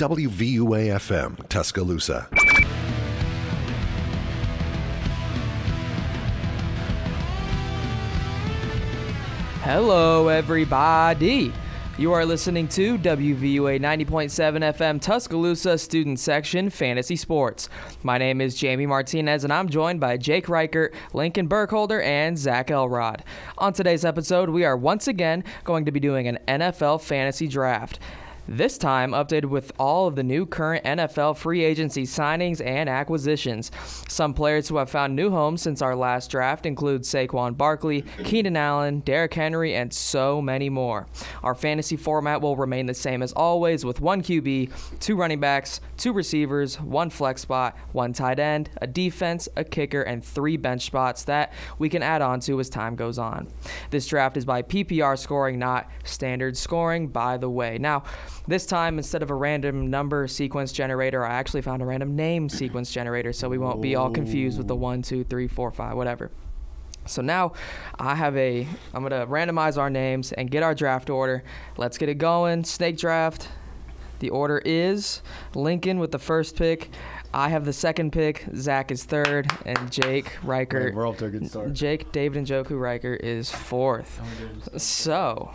WVUA-FM, Tuscaloosa. Hello, everybody. You are listening to WVUA 90.7 FM Tuscaloosa Student Section Fantasy Sports. My name is Jamie Martinez, and I'm joined by Jake Reichert, Lincoln Burkholder, and Zach Elrod. On today's episode, we are once again going to be doing an NFL fantasy draft. This time, updated with all of the new current NFL free agency signings and acquisitions. Some players who have found new homes since our last draft include Saquon Barkley, Keenan Allen, Derrick Henry, and so many more. Our fantasy format will remain the same as always, with one QB, two running backs, two receivers, one flex spot, one tight end, a defense, a kicker, and three bench spots that we can add on to as time goes on. This draft is by PPR scoring, not standard scoring, by the way. Now, this time, instead of a random number sequence generator, I actually found a random name sequence generator, so we won't be all confused with the 1, 2, 3, 4, 5, whatever. So now I'm going to randomize our names and get our draft order. Let's get it going. Snake draft. The order is Lincoln with the first pick. I have the second pick. Zach is third, and Jake Reichert. We're off to a good start. Jake David Njoku Reichert is fourth. So,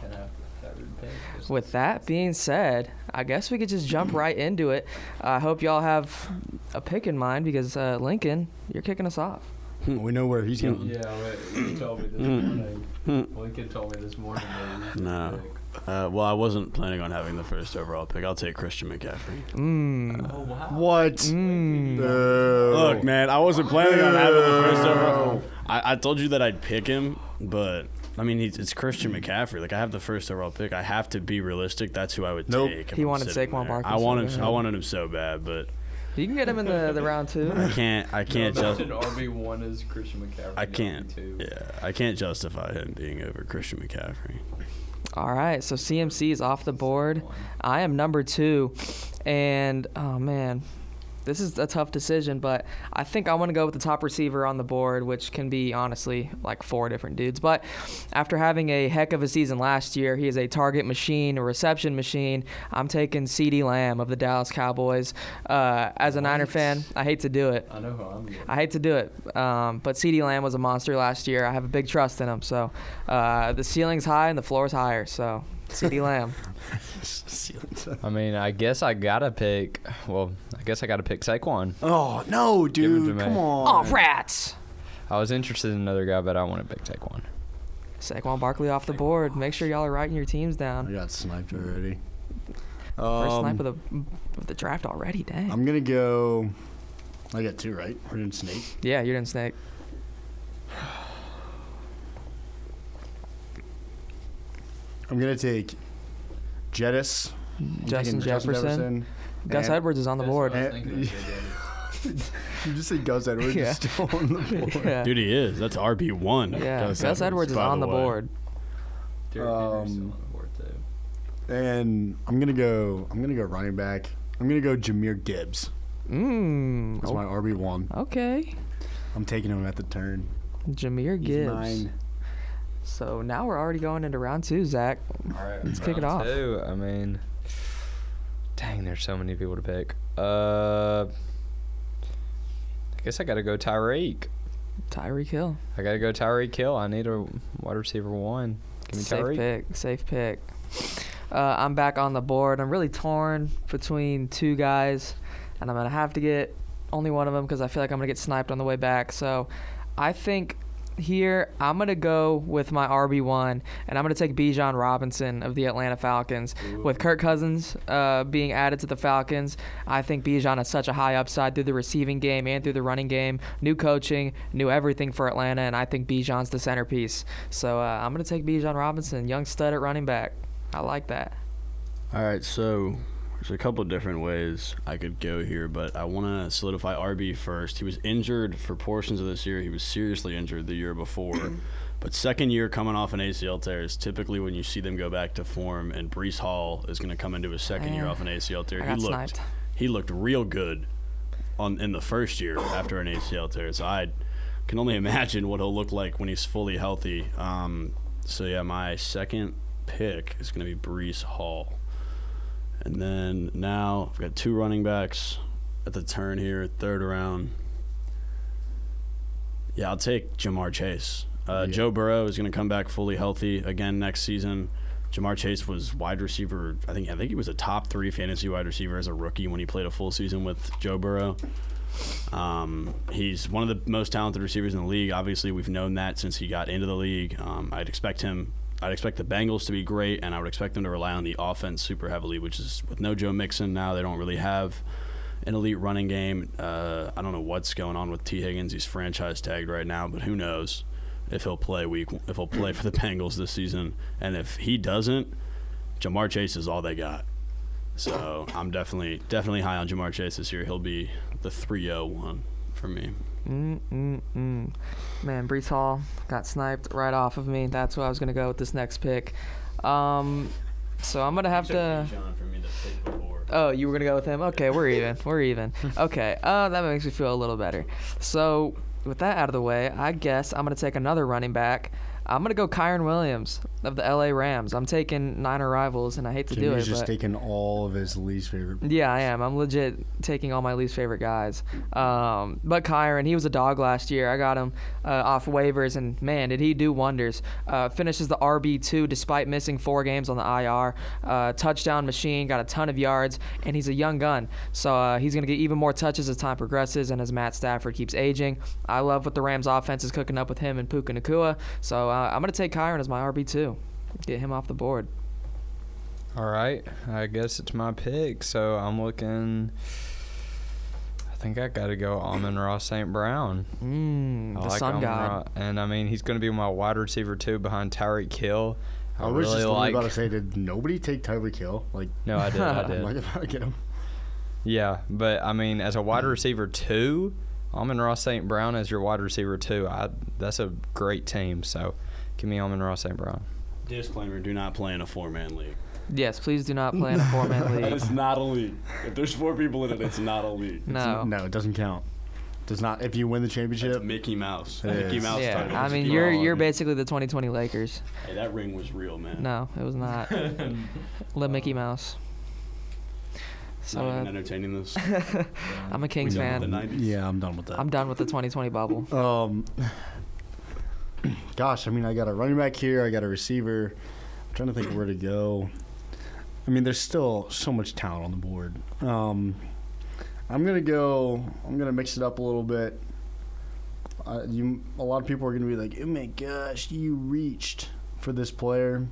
with that being said, I guess we could just jump right into it. I hope y'all have a pick in mind because, Lincoln, you're kicking us off. We know where he's going. Yeah, you told me this morning. Lincoln told me this morning that he's No. Well, I wasn't planning on having the first overall pick. I'll take Christian McCaffrey. Oh, wow. What? Look, man, I wasn't planning on having the first overall. I told you that I'd pick him, but I mean, it's Christian McCaffrey. Like, I have the first overall pick. I have to be realistic. That's who I would take. He wanted Saquon Barkley. I wanted him so bad, but you can get him in the round two. I can't just. RB1 is Christian McCaffrey. I can't. RB2. Yeah, I can't justify him being over Christian McCaffrey. All right, so CMC is off the board. I am number 2, and oh man, this is a tough decision, but I think I want to go with the top receiver on the board, which can be honestly like 4 different dudes. But after having a heck of a season last year, he is a target machine, a reception machine. I'm taking CeeDee Lamb of the Dallas Cowboys. As a Niner fan, I hate to do it. I know who I'm getting. I hate to do it, but CeeDee Lamb was a monster last year. I have a big trust in him. So the ceiling's high and the floor's higher. So CeeDee Lamb. I mean, I guess I got to pick Saquon. Oh, no, dude. Come on. Oh, rats. I was interested in another guy, but I want to pick Saquon. Saquon Barkley off the board. Make sure y'all are writing your teams I down. got sniped already. First snipe of the draft already. Dang. I'm going to go. I got 2, right? We're in Snake. Yeah, you're in Snake. I'm going to take Jettis. Justin Jefferson. Gus Edwards is on the board. You just say Gus Edwards Yeah. is still on the board. Yeah, Dude, he is. That's RB1. yeah. Gus Edwards is by on the way. board. Derrick Henry's still on the board, too. And I'm gonna go running back. I'm gonna go Jahmyr Gibbs. That's my RB1. Okay. I'm taking him at the turn. Jahmyr He's Gibbs. mine. So now we're already going into round 2, Zach. All right, Let's kick it round off. 2, I mean, dang, there's so many people to pick. I guess I got to go Tyreek. Tyreek Hill. I got to go Tyreek Hill. I need a wide receiver 1. Give me Tyreek. Safe pick. I'm back on the board. I'm really torn between 2 guys, and I'm going to have to get only one of them because I feel like I'm going to get sniped on the way back. So I think here I'm going to go with my RB1, and I'm going to take Bijan Robinson of the Atlanta Falcons. Ooh. With Kirk Cousins being added to the Falcons, I think Bijan has such a high upside through the receiving game and through the running game. New coaching, new everything for Atlanta, and I think Bijan's the centerpiece. So I'm going to take Bijan Robinson, young stud at running back. I like that. All right, so there's a couple different ways I could go here, but I want to solidify RB first. He was injured for portions of this year. He was seriously injured the year before. But second year coming off an ACL tear is typically when you see them go back to form, and Breece Hall is going to come into his second year off an ACL tear. I got sniped. He looked real good in the first year after an ACL tear. So I can only imagine what he'll look like when he's fully healthy. So, yeah, my second pick is going to be Breece Hall. And then now I've got 2 running backs at the turn here, 3rd round. Yeah, I'll take Jamar Chase. Joe Burrow is going to come back fully healthy again next season. Jamar Chase was wide receiver. I think he was a top 3 fantasy wide receiver as a rookie when he played a full season with Joe Burrow. He's one of the most talented receivers in the league. Obviously, we've known that since he got into the league. I'd expect the Bengals to be great, and I would expect them to rely on the offense super heavily, which is with no Joe Mixon now. They don't really have an elite running game. I don't know what's going on with T. Higgins. He's franchise tagged right now, but who knows if he'll play for the Bengals this season. And if he doesn't, Jamar Chase is all they got. So I'm definitely high on Jamar Chase this year. He'll be the 3-0-1 for me. Man, Breece Hall got sniped right off of me. That's who I was going to go with this next pick. So I'm going to have to... For me to pick before. Oh, you were going to go with him? Okay, we're even. Okay, that makes me feel a little better. So with that out of the way, I guess I'm going to take another running back. I'm going to go Kyren Williams of the LA Rams. I'm taking Niner rivals, and I hate to do it. He's just taking all of his least favorite. Yeah, I am. I'm legit taking all my least favorite guys. But Kyren, he was a dog last year. I got him off waivers, and man, did he do wonders. Finishes the RB2 despite missing 4 games on the IR. Touchdown machine, got a ton of yards, and he's a young gun. So he's going to get even more touches as time progresses and as Matt Stafford keeps aging. I love what the Rams offense is cooking up with him and Puka Nacua. So I'm going to take Kyren as my RB2. Get him off the board. All right. I guess it's my pick. So I'm looking. I think I got to go Amon-Ra St. Brown. The Sun God. And, I mean, he's going to be my wide receiver, too, behind Tyreek Hill. I was really just about to say, did nobody take Tyreek Hill? No, I did. I'm like about to get him. Yeah, but, I mean, as a wide receiver, too, Amon-Ra St. Brown as your wide receiver, too. That's a great team. So give me Amon-Ra St. Brown. Disclaimer, do not play in a 4-man league. Yes, please do not play in a 4-man league. It's not a league. If there's 4 people in it, it's not a league. No. No, it doesn't count. Does not. If you win the championship. It's Mickey Mouse. It Mickey is. Mouse Yeah, title. I mean, you're basically the 2020 Lakers. Hey, that ring was real, man. No, it was not. Let Mickey Mouse. So, not even entertaining this. I'm a Kings fan. The 90s. Yeah, I'm done with that. I'm done with the 2020 bubble. Gosh, I mean, I got a running back here. I got a receiver. I'm trying to think where to go. I mean, there's still so much talent on the board. I'm going to mix it up a little bit. A lot of people are going to be like, oh my gosh, you reached for this player.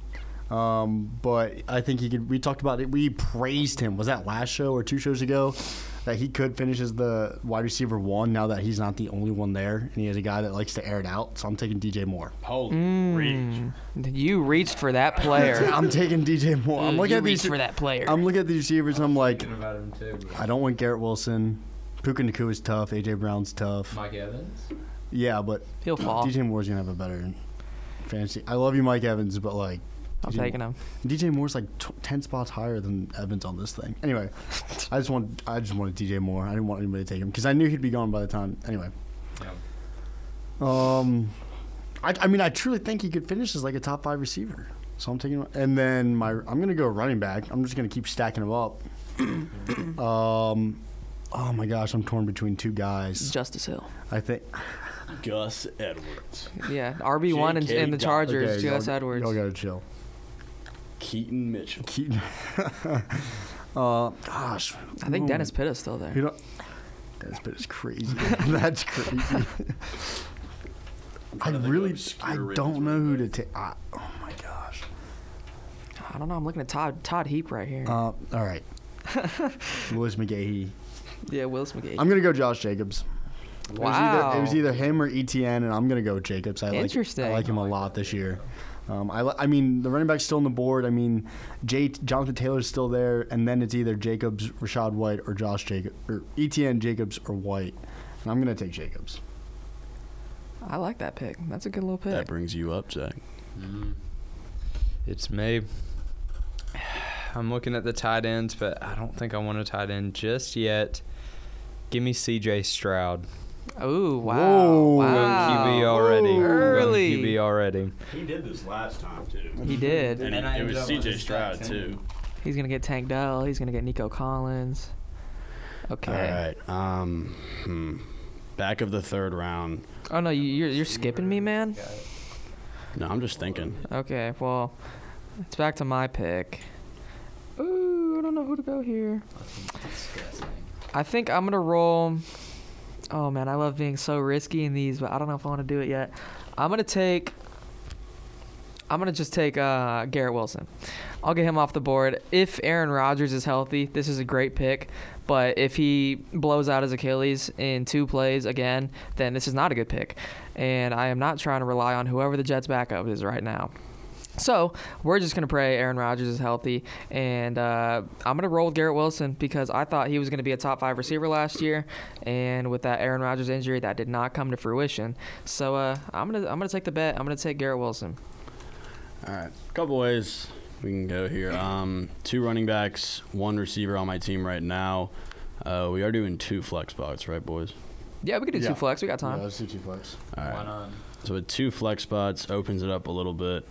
But I think he could. We talked about it. We praised him. Was that last show or 2 shows ago? That he could finish as the wide receiver 1 now that he's not the only one there. And he has a guy that likes to air it out. So I'm taking DJ Moore. Holy reach. You reached for that player. I'm taking DJ Moore. I'm looking at these for that player. I'm looking at these receivers. I'm like, About him too, I don't want Garrett Wilson. Puka Nacua is tough. AJ Brown's tough. Mike Evans. Yeah, but He'll fall. DJ Moore's gonna have a better fantasy. I love you, Mike Evans, but like, I'm taking him. DJ Moore's like 10 spots higher than Evans on this thing. Anyway, I just wanted DJ Moore. I didn't want anybody to take him because I knew he'd be gone by the time. Anyway. Yeah. I mean, I truly think he could finish as like a top 5 receiver. So I'm taking, and then I'm gonna go running back. I'm just gonna keep stacking them up. Oh my gosh, I'm torn between 2 guys. Justice Hill. I think. Gus Edwards. Yeah, RB1 in the Chargers. Gus Edwards. Y'all gotta chill. Keaton Mitchell. Keaton. Gosh. I think Dennis Pitt is still there. Dennis Pitt is crazy. That's crazy. I don't know who to take. Oh my gosh. I don't know. I'm looking at Todd Heap right here. All right. Willis McGahee. Yeah, Willis McGahee. I'm gonna go Josh Jacobs. Wow. It was either him or ETN, and I'm gonna go Jacobs. Interesting. I like him a lot this year. I mean, the running back's still on the board. I mean, Jonathan Taylor's still there, and then it's either Jacobs, Rashad White, or Josh Jacobs, or ETN, Jacobs, or White. And I'm gonna take Jacobs. I like that pick. That's a good little pick. That brings you up, Zach. It's me. I'm looking at the tight ends, but I don't think I want a tight end just yet. Give me C.J. Stroud. Oh, wow. Whoa. Wow. QB already. Early. QB already. He did this last time, too. He did. And it was C.J. Stroud, too. He's gonna get Tank Dell. He's gonna get Nico Collins. Okay. All right. Back of the third round. Oh no, you're skipping me, man. No, I'm just thinking. Okay, well, it's back to my pick. Ooh, I don't know who to go here. I think I'm gonna roll. Oh man, I love being so risky in these, but I don't know if I want to do it yet. I'm gonna just take Garrett Wilson. I'll get him off the board. If Aaron Rodgers is healthy, this is a great pick. But if he blows out his Achilles in 2 plays again, then this is not a good pick. And I am not trying to rely on whoever the Jets' backup is right now. So we're just going to pray Aaron Rodgers is healthy. And I'm going to roll with Garrett Wilson because I thought he was going to be a top 5 receiver last year. And with that Aaron Rodgers injury, that did not come to fruition. So I'm gonna take the bet. I'm going to take Garrett Wilson. All right. A couple ways we can go here. 2 running backs, 1 receiver on my team right now. We are doing 2 flex spots, right, boys? Yeah, we could do 2 flex. We got time. Yeah, let's do 2 flex. All right. Why not? So with 2 flex spots, opens it up a little bit.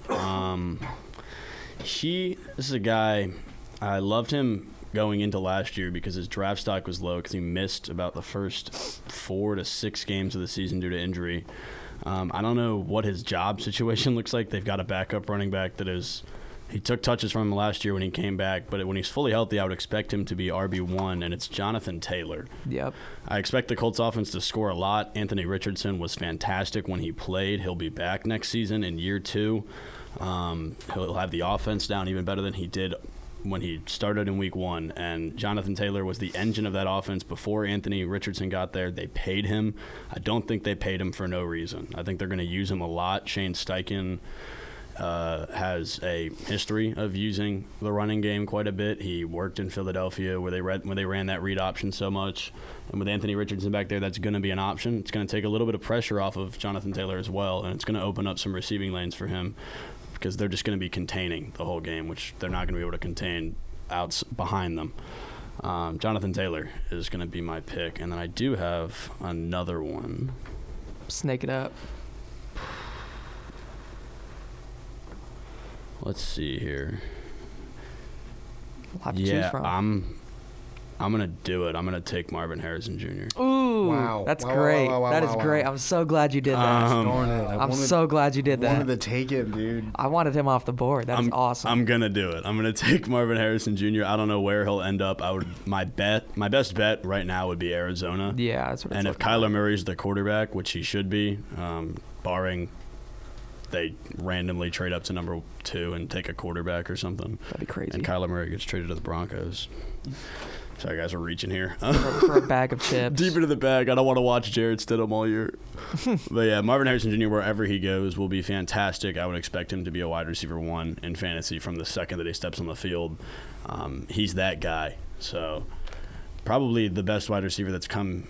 This is a guy, I loved him going into last year because his draft stock was low because he missed about the first 4 to 6 games of the season due to injury. I don't know what his job situation looks like. They've got a backup running back that is... He took touches from him last year when he came back, but when he's fully healthy, I would expect him to be RB1, and it's Jonathan Taylor. Yep. I expect the Colts offense to score a lot. Anthony Richardson was fantastic when he played. He'll be back next season in year 2. He'll have the offense down even better than he did when he started in week 1. And Jonathan Taylor was the engine of that offense before Anthony Richardson got there. They paid him. I don't think they paid him for no reason. I think they're going to use him a lot. Shane Steichen has a history of using the running game quite a bit. He worked in Philadelphia where they ran that read option so much. And with Anthony Richardson back there, that's going to be an option. It's going to take a little bit of pressure off of Jonathan Taylor as well, and it's going to open up some receiving lanes for him because they're just going to be containing the whole game, which they're not going to be able to contain out behind them. Jonathan Taylor is going to be my pick, and then I do have another one. Snake it up. Let's see here. We'll have to choose from. I'm gonna do it. I'm gonna take Marvin Harrison Jr. Ooh, Wow. that's Wow, great. wow, wow, That wow, is wow. great. I'm so glad you did that. Darn it. I'm so glad you did I that. wanted to take him, dude. I wanted him off the board. That's awesome. I'm gonna do it. I'm gonna take Marvin Harrison Jr. I don't know where he'll end up. My best bet right now would be Arizona. Yeah, that's what it's And if looking Kyler like. Murray's the quarterback, which he should be, barring they randomly trade up to number 2 and take a quarterback or something, That'd be crazy. and Kyler Murray gets traded to the Broncos. Sorry, guys, we're reaching here. for a bag of chips. Deep into the bag. I don't want to watch Jared Stidham all year. But yeah, Marvin Harrison Jr., wherever he goes, will be fantastic. I would expect him to be a wide receiver 1 in fantasy from the second that he steps on the field. He's that guy. So probably the best wide receiver that's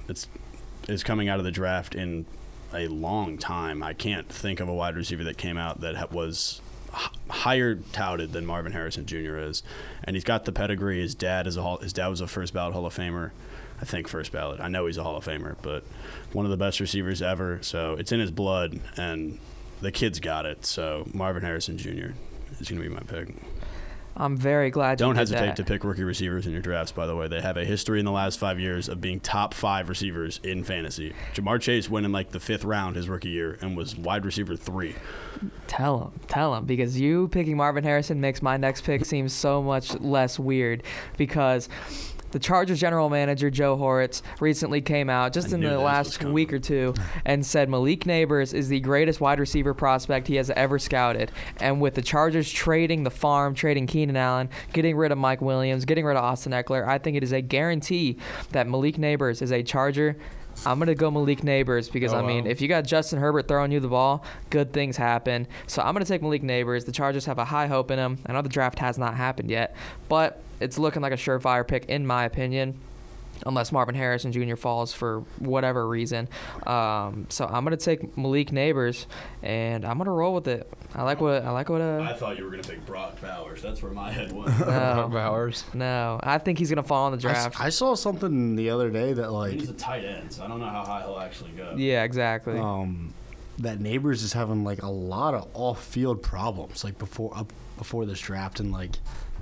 coming out of the draft in a long time. I can't think of a wide receiver that came out that was higher touted than Marvin Harrison Jr. is, and he's got the pedigree. His dad was a first ballot Hall of Famer. I think first ballot. I know he's a Hall of Famer, but one of the best receivers ever. So it's in his blood, and the kid's got it. So Marvin Harrison Jr. is going to be my pick. I'm very glad you Don't did hesitate that. to pick rookie receivers in your drafts, by the way. They have a history in the last 5 years of being top 5 receivers in fantasy. Jamar Chase went in like the 5th round his rookie year and was wide receiver 3. Tell him, because you picking Marvin Harrison makes my next pick seem so much less weird, because the Chargers general manager, Joe Horitz, recently came out just I in knew the this was last coming. week or two and said Malik Neighbors is the greatest wide receiver prospect he has ever scouted. And with the Chargers trading the farm, trading Keenan Allen, getting rid of Mike Williams, getting rid of Austin Eckler, I think it is a guarantee that Malik Neighbors is a Charger. I'm going to go Malik Neighbors because, if you got Justin Herbert throwing you the ball, good things happen. So I'm going to take Malik Neighbors. The Chargers have a high hope in him. I know the draft has not happened yet, but it's looking like a surefire pick in my opinion, unless Marvin Harrison Jr. falls for whatever reason. So I'm going to take Malik Neighbors, and I'm going to roll with it. I like what I thought you were going to pick Brock Bowers. That's where my head went. Bowers. No, I think he's going to fall in the draft. I saw something the other day that He's a tight end, so I don't know how high he'll actually go. Yeah, exactly. that Neighbors is having like a lot of off-field problems like before this draft, and like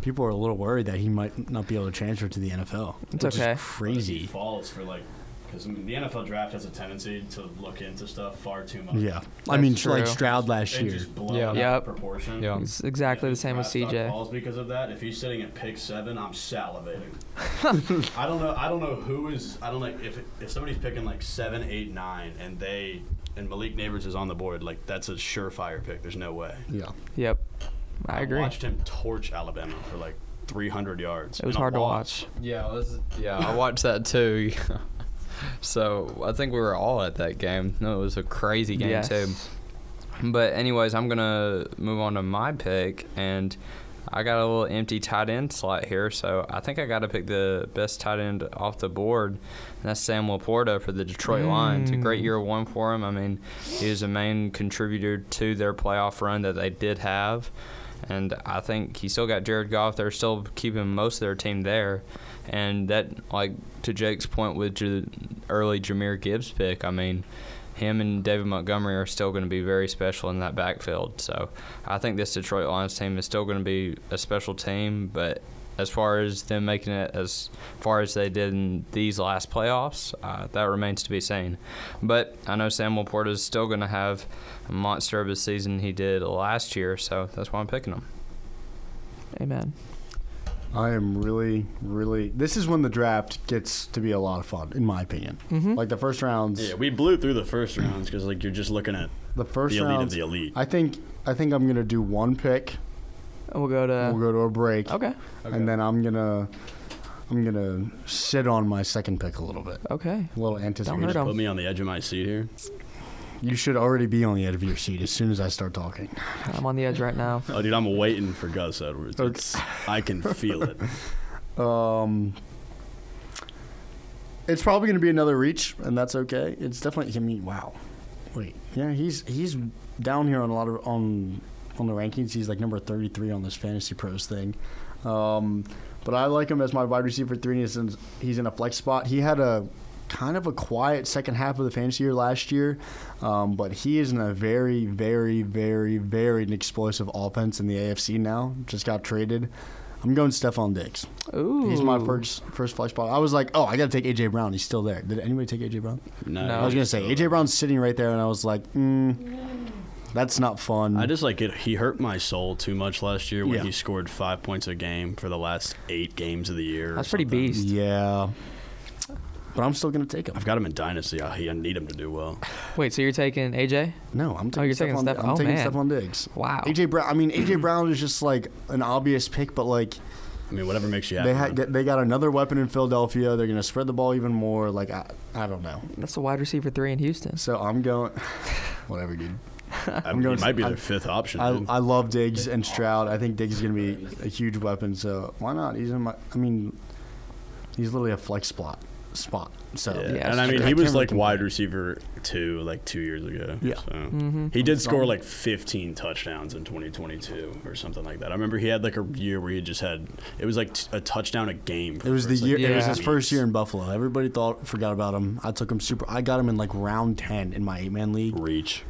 people are a little worried that he might not be able to transfer to the NFL. It's which okay. is crazy. He falls for because the NFL draft has a tendency to look into stuff far too much. Yeah. I mean, true. like Stroud last And year. just blow Yeah. it out Yep. of proportion. Yeah. It's exactly the If his same with draft stock CJ. falls because of that. If he's sitting at pick 7, I'm salivating. I don't know who is. I don't know if somebody's picking like 7, 8, 9, and Malik Neighbors is on the board. Like that's a surefire pick. There's no way. Yeah. Yep. I agree. watched him torch Alabama for like 300 yards. It was in a hard to loss. watch. Yeah, I watched that too. So I think we were all at that game. No, it was a crazy game Yes. too. But anyways, I'm gonna move on to my pick, and I got a little empty tight end slot here, so I think I got to pick the best tight end off the board, and that's Sam Laporta for the Detroit Lions. A great year one for him. I mean, he was a main contributor to their playoff run that they did have, and I think he still got Jared Goff. They're still keeping most of their team there, and that, like to Jake's point with early Jahmyr Gibbs pick, I mean, him and David Montgomery are still going to be very special in that backfield. So I think this Detroit Lions team is still going to be a special team, but as far as them making it as far as they did in these last playoffs, that remains to be seen. But I know Sam Laporta is still going to have a monster of a season he did last year, so that's why I'm picking him. Amen. I am really, really. This is when the draft gets to be a lot of fun, in my opinion. Mm-hmm. Like the first rounds. Yeah, we blew through the first rounds because like you're just looking at The first the elite rounds. of the elite. I think I'm gonna do one pick. And we'll go to. We'll go to a break. Okay. And then I'm gonna sit on my second pick a little bit. Okay. A little Don't anticipation. hurt 'em. Put me on the edge of my seat here. You should already be on the edge of your seat as soon as I start talking. I'm on the edge right now. Oh, dude, I'm waiting for Gus Edwards. I can feel it. It's probably going to be another reach, and that's okay. It's definitely. I mean, wow. Wait, yeah, he's down here on a lot of on the rankings. He's like number 33 on this Fantasy Pros thing. But I like him as my wide receiver 3. He's in a flex spot. He had a kind of a quiet second half of the fantasy year last year, but he is in a very, very, very, very explosive offense in the AFC now. Just got traded. I'm going Stephon Diggs. Ooh. He's my first flex spot. I was like, oh, I got to take A.J. Brown. He's still there. Did anybody take A.J. Brown? No. I was going to say, A.J. Brown's sitting right there, and I was like, that's not fun. I just like it. He hurt my soul too much last year when Yeah. he scored 5 points a game for the last 8 games of the year. That's pretty beast. Yeah. But I'm still going to take him. I've got him in Dynasty. I need him to do well. Wait, so you're taking AJ? No, I'm taking you're taking Stephon. Steph- I'm oh, taking man. Stephon Diggs. Wow. A.J. Brown. I mean, A.J. Brown is just like an obvious pick, but like I mean, whatever makes you happy. they got another weapon in Philadelphia. They're going to spread the ball even more. Like I don't know. That's the wide receiver 3 in Houston. So I'm going. Whatever, dude. I mean, going- he might be I- their 5th option. I dude. love Diggs and Stroud. I think Diggs is going to be a huge weapon. So why not? He's in my. I mean, he's literally a flex spot. So Yeah, and I mean, sure. he was can't like really wide compare. receive 2 like 2 years ago. Yeah. So. Mm-hmm. He did score like 15 touchdowns in 2022 or something like that. I remember he had like a year where he just had it was like a touchdown a game. It was the year. It was Yeah. his first year in Buffalo. Everybody forgot about him. I took him I got him in like round 10 in my 8-man league. Reach.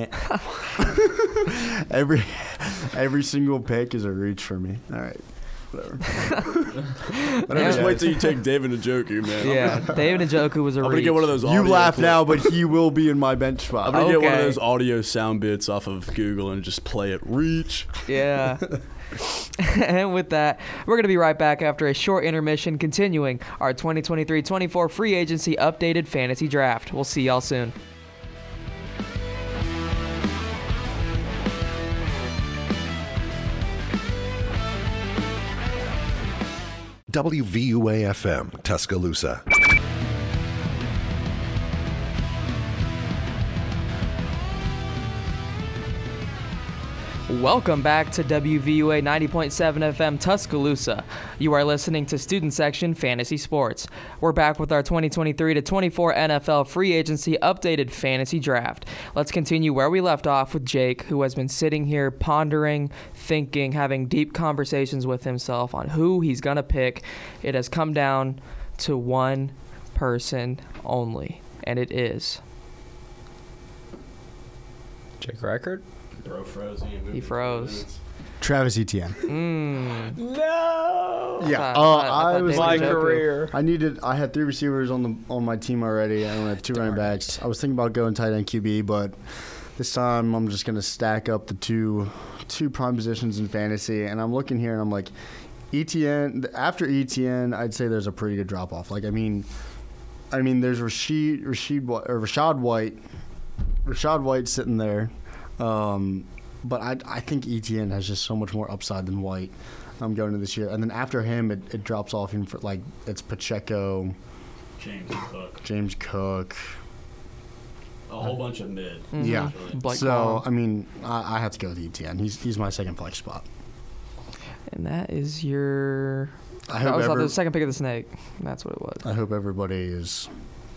Every single pick is a reach for me. All right, whatever. Just Wait till you take David Njoku, man. Yeah, David Njoku was a I'm gonna reach. get one of those. You audio laugh clips. now, but he will be in my bench I'm spot. gonna get one of Okay. those audio sound bits off of Google and just play it. Reach. Yeah. And with that, we're going to be right back after a short intermission, continuing our 2023-24 free agency updated fantasy draft. We'll see y'all soon. WVUA-FM, Tuscaloosa. Welcome back to WVUA 90.7 FM Tuscaloosa. You are listening to Student Section Fantasy Sports. We're back with our 2023-24 NFL free agency updated fantasy draft. Let's continue where we left off with Jake, who has been sitting here pondering, thinking, having deep conversations with himself on who he's going to pick. It has come down to one person only, and it is... Jake Reichert? Bro froze. He froze. Travis Etienne. No. Yeah. I I was thought My David Njoku. career. I had 3 receivers on my team already. I only had 2 running backs. I was thinking about going tight end QB, but this time I'm just gonna stack up the two prime positions in fantasy. And I'm looking here and I'm like, Etienne. After Etienne, I'd say there's a pretty good drop off. Like I mean, there's Rashad White sitting there. But I think Etienne has just so much more upside than White. I'm going into this year, and then after him, it drops off even for like it's Pacheco, James Cook, a whole bunch of mid. yeah. Blake So Corum. I mean, I have to go with Etienne. He's my second flex spot. And that is your. I That hope was the second pick of the snake. That's what it was. I hope everybody is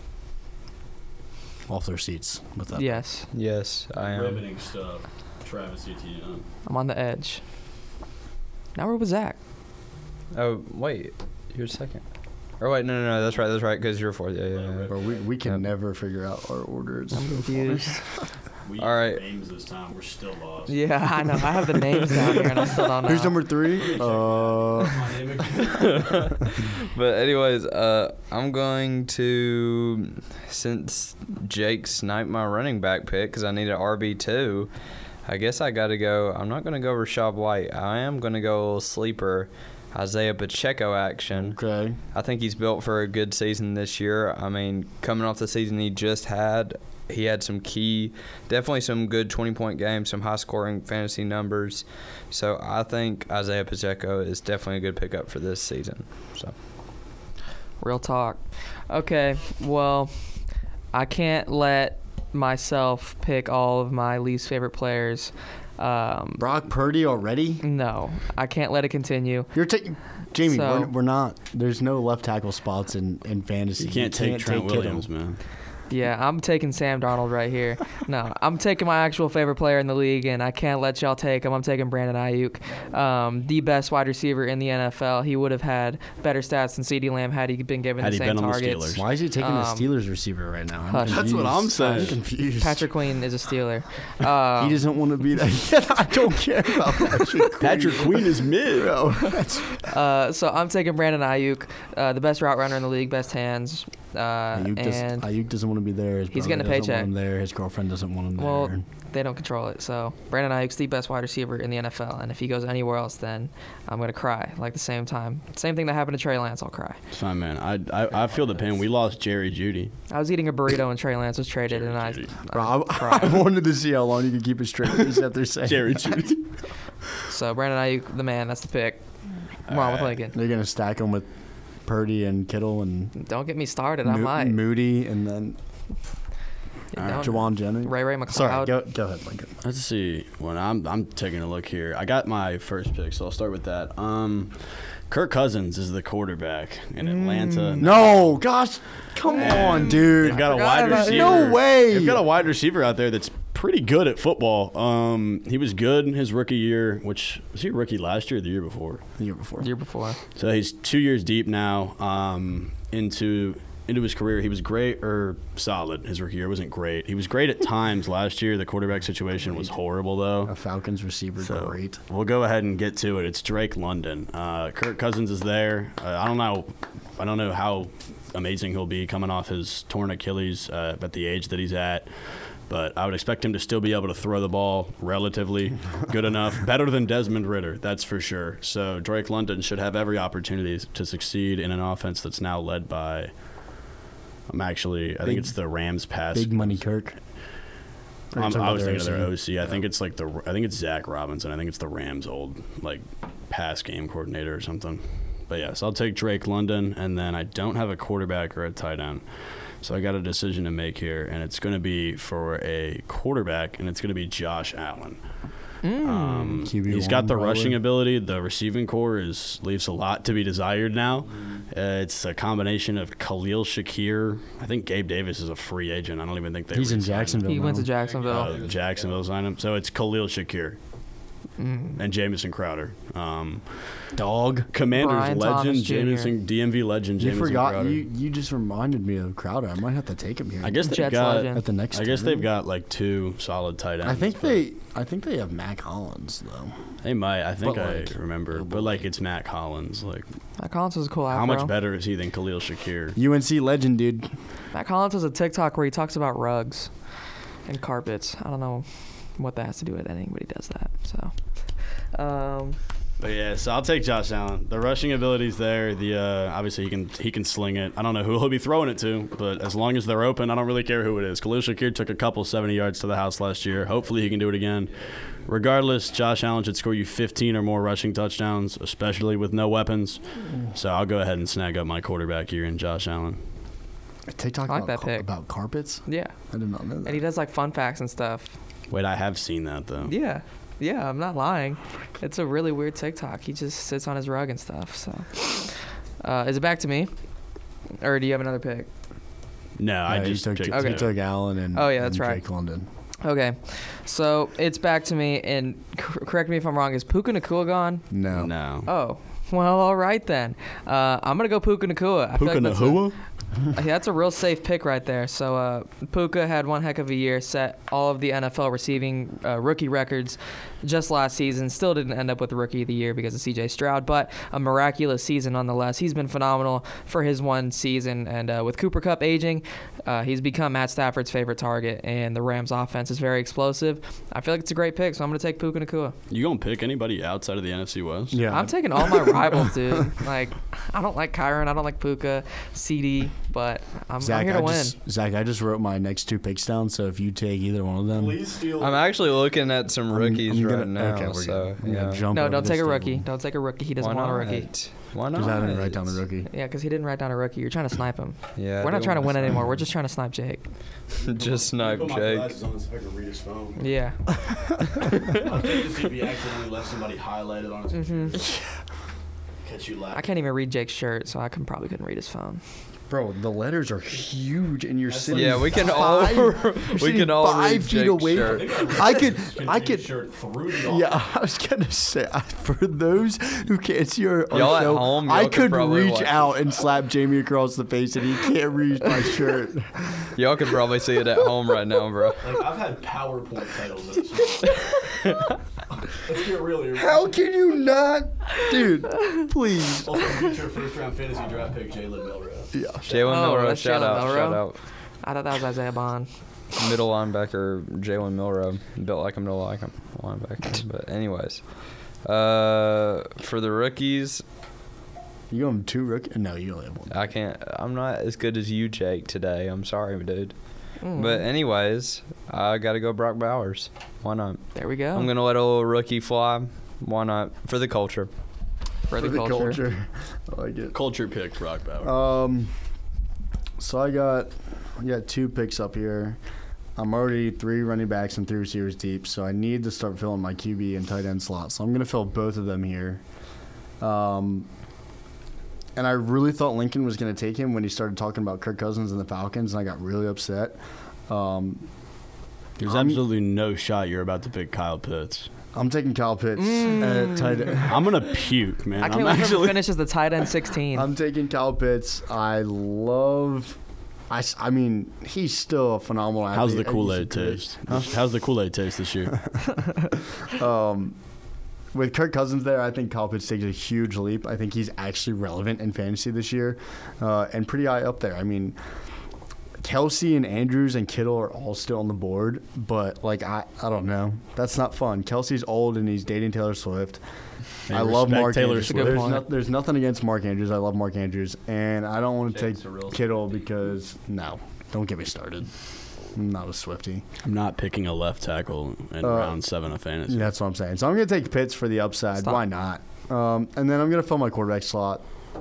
off their seats with that. Yes, Yes, I am. Riveting stuff. Travis Etienne. I'm on the edge. Now we're with Zach. Oh, wait. You're second. Or wait, no. That's right, because you're fourth. Yeah. But we can Yep. never figure out our orders. I'm confused. We All right. names this time. We're still lost. Yeah, I know. I have the names down here, and I still don't know. Who's number 3? My name again. But anyways, I'm going to, since Jake sniped my running back pick because I need an RB2, I guess I got to go. I'm not going to go Rashad White. I am going to go a little sleeper, Isaiah Pacheco action. Okay. I think he's built for a good season this year. I mean, coming off the season he just had, he had definitely some good 20-point games, some high-scoring fantasy numbers. So I think Isaiah Pacheco is definitely a good pickup for this season. So Real talk. Okay, well, I can't let myself pick all of my least favorite players. Brock Purdy already? No, I can't let it continue. You're taking Jamie. So- we're not. There's no left tackle spots in fantasy. You can't take Trent Williams, man. Yeah, I'm taking Sam Darnold right here. No, I'm taking my actual favorite player in the league, and I can't let y'all take him. I'm taking Brandon Ayuk, the best wide receiver in the NFL. He would have had better stats than CeeDee Lamb had he been given Had the he same been on the targets. Steelers. Why is he taking the Steelers receiver right now? I'm hush. That's what I'm saying. I'm confused. Patrick Queen is a Steeler. He doesn't want to be that. I don't care about Patrick Queen. Patrick Queen is mid. Bro. So I'm taking Brandon Ayuk, the best route runner in the league, best hands. Ayuk doesn't want to be there. His He's brother getting a doesn't paycheck. want him there. His girlfriend doesn't want him Well, there. they don't control it. So Brandon Ayuk's the best wide receiver in the NFL, and if he goes anywhere else, then I'm gonna cry. Like the same thing that happened to Trey Lance, I'll cry. It's fine, man. I feel the pain. We lost Jerry Judy. I was eating a burrito when Trey Lance was traded, and I Bro, I cried. wanted to see how long you could keep it straight. Is that they're saying? Jerry Judy. So Brandon Ayuk, the man, that's the pick. I'm wrong with Lincoln. They're gonna stack him with Purdy and Kittle and Don't get me started. I might. Moody and then Don't- Jawan Jennings. Ray McLeod. Sorry, go ahead, Lincoln. Let's see. When I'm taking a look here, I got my first pick, so I'll start with that. Kirk Cousins is the quarterback in Atlanta. No, gosh, come on, dude. They've got a forgot wide about- receiver. No way. They've got a wide receiver out there that's pretty good at football. He was good in his rookie year, which was he a rookie last year or the year before? The year before. Year before. So he's 2 years deep now into his career. He was great or solid. His rookie year wasn't great. He was great at times last year. The quarterback situation was horrible, though. A Falcons receiver, So great. we'll go ahead and get to it. It's Drake London. Kirk Cousins is there. I don't know how amazing he'll be coming off his torn Achilles at the age that he's at. But I would expect him to still be able to throw the ball relatively good enough. Better than Desmond Ridder, that's for sure. So Drake London should have every opportunity to succeed in an offense that's now led by, I think it's the Rams pass. Big money Kirk. I was thinking of their OC. I think it's Zach Robinson. I think it's the Rams' old pass game coordinator or something. But yes, I'll take Drake London, and then I don't have a quarterback or a tight end. So I got a decision to make here, and it's going to be for a quarterback, and it's going to be Josh Allen. He's got the rushing ability. The receiving core leaves a lot to be desired now. It's a combination of Khalil Shakir. I think Gabe Davis is a free agent. I don't even think He's in re-signed him. Jacksonville. He went to now. Jacksonville. Jacksonville signed him. So it's Khalil Shakir. and Jamison Crowder. Dog. Commanders Brian legend, Thomas Jr. DMV legend, You Jamison forgot. Crowder. You just reminded me of Crowder. I might have to take him here. I guess they've Jets got. legend. at the next. I guess they've tournament. got like 2 solid tight ends. I think but they have Mac Hollins though. They might. I think But, I like, remember. oh, But boy. like it's Matt Collins. Like Matt Collins was a cool afro. how much better is he than Khalil Shakir? UNC legend, dude. Matt Collins has a TikTok where he talks about rugs and carpets. I don't know what that has to do with anything, but he does that. So, But yeah, so I'll take Josh Allen. The rushing ability's there. The obviously he can sling it. I don't know who he'll be throwing it to, but as long as they're open, I don't really care who it is. Khalil Shakir took a couple 70 yards to the house last year. Hopefully he can do it again. Regardless, Josh Allen should score you 15 or more rushing touchdowns, especially with no weapons. So I'll go ahead and snag up my quarterback here in Josh Allen. TikTok I like about, that pick. about carpets. yeah. I did not know that. And he does like fun facts and stuff. Wait, I have seen that though. Yeah. Yeah, I'm not lying. It's a really weird TikTok. He just sits on his rug and stuff. So, is it back to me? Or do you have another pick? No, I he just took, picked Okay. he took Allen and Oh, yeah, that's and right. Drake London. Okay. So, it's back to me. And correct me if I'm wrong. Is Puka Nacua gone? No. No. Oh. Well, all right then. I'm going to go Puka Nacua. I feel Puka like that's Nacua? that's a real safe pick right there. So Puka had one heck of a year, set all of the NFL receiving rookie records just last season. Still didn't end up with the Rookie of the Year because of C.J. Stroud, but a miraculous season nonetheless. He's been phenomenal for his one season, and with Cooper Kupp aging, he's become Matt Stafford's favorite target, and the Rams' offense is very explosive. I feel like it's a great pick, so I'm going to take Puka Nacua. You gonna pick anybody outside of the NFC West? Yeah. I'm taking all my rivals, dude. Like, I don't like Kyron, I don't like Puka, CD, but I'm here to win. Zach, I just wrote my next 2 picks down, so if you take either one of them. steal. I'm actually looking at some rookies I'm right gonna- now. okay, we're So good. I'm gonna yeah. jump No, over don't this take a table. rookie. Don't take a rookie. He doesn't Why want a not? rookie. Why not? Because I didn't write down the rookie. Yeah, because he didn't write down a rookie. You're trying to snipe him. Yeah. We're I not do trying to wanna win snipe anymore. him. We're just trying to snipe Jake. Just snipe Jake. on so I can read his phone. Yeah. I think if he accidentally left somebody highlighted on his computer. Catch you I laughing. can't even read Jake's shirt, so I probably couldn't read his phone. Bro, the letters are huge, and you're sitting. Yeah, we can all we can all 5 read feet Jake's away. shirt. I could. shirt through the Yeah, I was gonna say for those who can't see our Y'all at show, home, I y'all could could probably reach watch out and slap Jamie across the face, and he can't reach my shirt. Y'all can probably see it at home right now, bro. Like I've had PowerPoint titles. Let's get real here. How can you not, dude? Please. Also, get your first round fantasy draft pick, Jalen Milrow. Yeah. Jalen Oh, Milrow, that's shout Jalen out, Milrow? shout out. I thought that was Isaiah Bond. Middle linebacker Jalen Milrow, built like him to like him, linebacker. But anyways, for the rookies, You going 2 rookie? No, you only have 1. I can't. I'm not as good as you, Jake, today. I'm sorry, dude. Mm. But anyways, I gotta go Brock Bowers. Why not? There we go. I'm gonna let a little rookie fly. Why not? For the culture. for the culture. I like it. Culture pick, Brock Bauer. So I got 2 picks up here. I'm already 3 running backs and 3 receivers deep, so I need to start filling my QB and tight end slot. So I'm gonna fill both of them here. And I really thought Lincoln was gonna take him when he started talking about Kirk Cousins and the Falcons, and I got really upset. There's absolutely no shot you're about to pick Kyle Pitts. I'm taking Kyle Pitts at tight end. I'm gonna puke, man. I can't I'm wait for him to actually. finish as the tight end 16. I'm taking Kyle Pitts. I mean, he's still a phenomenal athlete. How's the He's Kool-Aid great. taste? How's the Kool-Aid taste this year? With Kirk Cousins there, I think Kyle Pitts takes a huge leap. I think he's actually relevant in fantasy this year, and pretty high up there. I mean, Kelsey and Andrews and Kittle are all still on the board, but like I don't know. That's not fun. Kelsey's old and he's dating Taylor Swift. Hey, I love respect Mark Taylor Andrews. Swift. Good point. There's nothing against Mark Andrews. I love Mark Andrews, and I don't want to Jake's take a real Kittle because no, don't get me started. I'm not a Swiftie. I'm not picking a left tackle in round 7 of fantasy. That's what I'm saying. So I'm going to take Pitts for the upside. Stop. Why not? And then I'm going to fill my quarterback slot.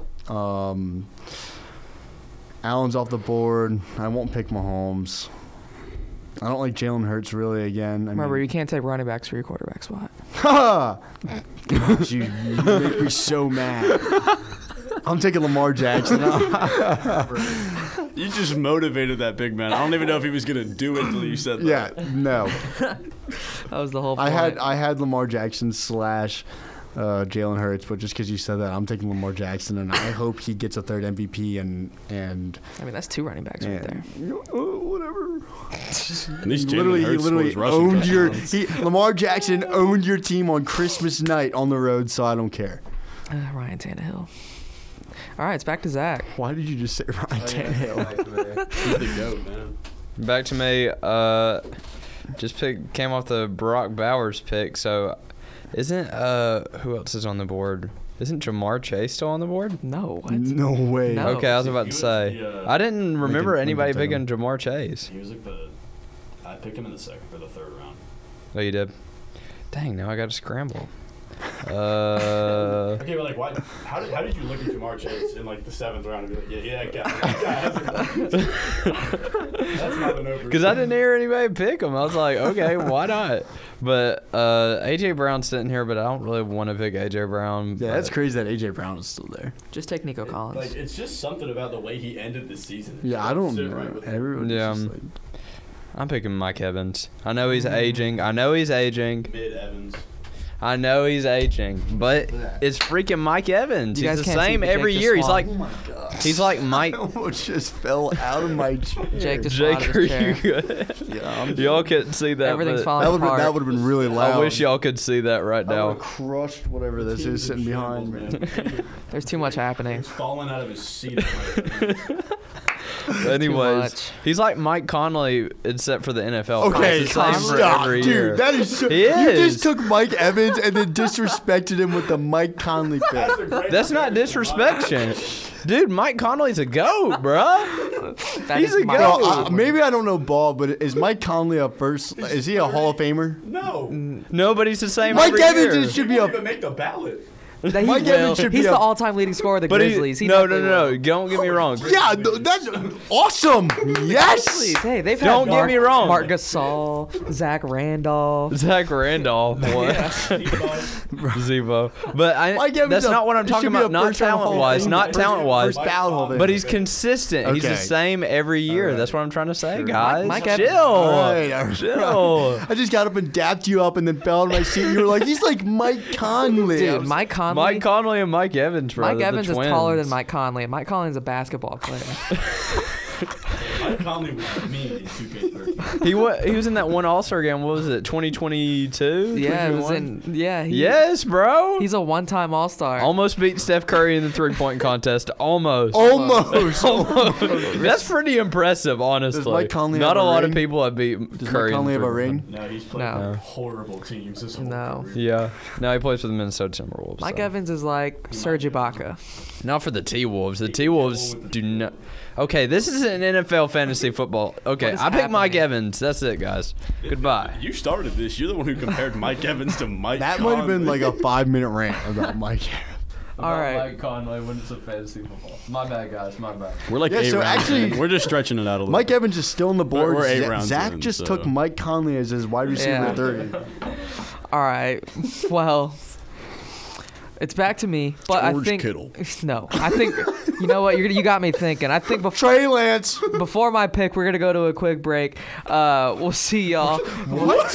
Allen's off the board. I won't pick Mahomes. I don't like Jalen Hurts really again. Remember, you can't take running backs for your quarterback spot. Ha! God, you make me so mad. I'm taking Lamar Jackson. You just motivated that big man. I don't even know if he was gonna do it until you said that. Yeah, no. That was the whole point. I had Lamar Jackson / Jalen Hurts, but just because you said that, I'm taking Lamar Jackson, and I hope he gets a third MVP and I mean, that's 2 running backs right there. Whatever. At least Jalen Hurts scores rushing owned your touchdowns. Lamar Jackson owned your team on Christmas night on the road, so I don't care. Ryan Tannehill. All right, it's back to Zach. Why did you just say Ryan Tannehill? He's the GOAT, man. Back to me. Came off the Brock Bowers pick. So, isn't who else is on the board? Isn't Jamar Chase still on the board? No. What? No way. No. Okay, I was about to say. I didn't remember anybody take him. picking Jamar Chase. He was like I picked him in the second or the third round. Oh, you did? Dang, now I got to scramble. Okay, but like, why? How did you look at Jamar Chase in like the 7th round and be like, yeah, that's not an over. Because I didn't hear anybody pick him. I was like, okay, why not? But A.J. Brown's sitting here, but I don't really want to pick A.J. Brown. Yeah, that's crazy that AJ Brown is still there. Just take Nico Collins. Like, it's just something about the way he ended the season. Yeah, I don't Sit know. right with him. Everyone Yeah. just like, I'm picking Mike Evans. I know he's aging. Mid Evans. I know he's aging, but it's freaking Mike Evans. You He's guys the can't see, same but Jake every just year. He's swung. like, he's like Mike. I almost just fell out of my chair. Jake just fell out Jake, of are his you chair. good? Yeah, Y'all couldn't see that. Everything's but falling apart. that would have been really loud. I wish y'all could see that right I would now. have crushed whatever this is sitting behind me. There's too much happening. He's falling out of his seat. Anyways, much. he's like Mike Conley, except for the NFL. Okay, He's the same for stop, every year. dude. That is so, He you is. just took Mike Evans and then disrespected him with the Mike Conley pick. That's not disrespecting. Dude, Mike Conley's a GOAT, bruh. That He's is a my- goat. Well, maybe I don't know ball, but is Mike Conley a first? Is he a Hall of Famer? No. Nobody's the same Mike every Evans year. should He be won't a. even make the ballot. That he Mike will. Evans should be He's a- the all-time leading scorer of the But Grizzlies. He no, definitely will. don't get me wrong. Yeah, that's awesome. Yes. Hey, they've had Don't get Mark, me wrong. Mark Gasol, Zach Randolph. Zach Randolph, what? Zebo. But Mike Evans that's a- not what I'm he talking should be a about. Not first-round Hall of talent-wise. Famer. Not talent-wise. First ballot Hall of Famer. But he's consistent. He's the Okay. same every year. That's what I'm trying to say, guys. Mike Evans- Chill. All right. Chill. I just got up and dapped you up and then fell out of my seat. You were like, he's like Mike Conley. I Dude, was- Mike Conley. Mike Conley and Mike Evans, bro. Mike the Evans is twins. taller than Mike Conley, and Mike Conley's a basketball player. Mike Conley was mean in 2K13. He was in that one All-Star game. What was it? 2022? Yeah, it was 2021? in. Yeah, Yes, bro. He's a one-time All-Star. Almost beat Steph Curry in the three-point contest. Almost. Almost. That's pretty impressive, honestly. Does Mike Conley Not have a a lot of ring? people have beat Does Curry. Mike Conley in have the a three-point ring? No, he's played No. for horrible teams his whole No. career. Yeah. Now he plays for the Minnesota Timberwolves. Mike so. Evans is like Serge Ibaka. Not for the T-Wolves. The T-Wolves do not. Okay, this is an NFL fantasy football. Okay, What is I picked Mike happening? Evans. That's it, guys. Goodbye. You started this. You're the one who compared Mike Evans to Mike That Conley. might have been like a 5-minute rant about Mike Evans. All right. Mike Conley when it's a fantasy football. My bad, guys. My bad. We're like Yeah, 8 so rounds actually- in. We're just stretching it out a little Mike bit. Evans is still on the board. We're 8 rounds Zach in, just so- took Mike Conley as his wide receiver Yeah. at 30. All right. Well, it's back to me, but I George think Kittle. no. I think you know what you got me thinking. I think Trey Lance. before my pick, we're gonna go to a quick break. We'll see y'all. What?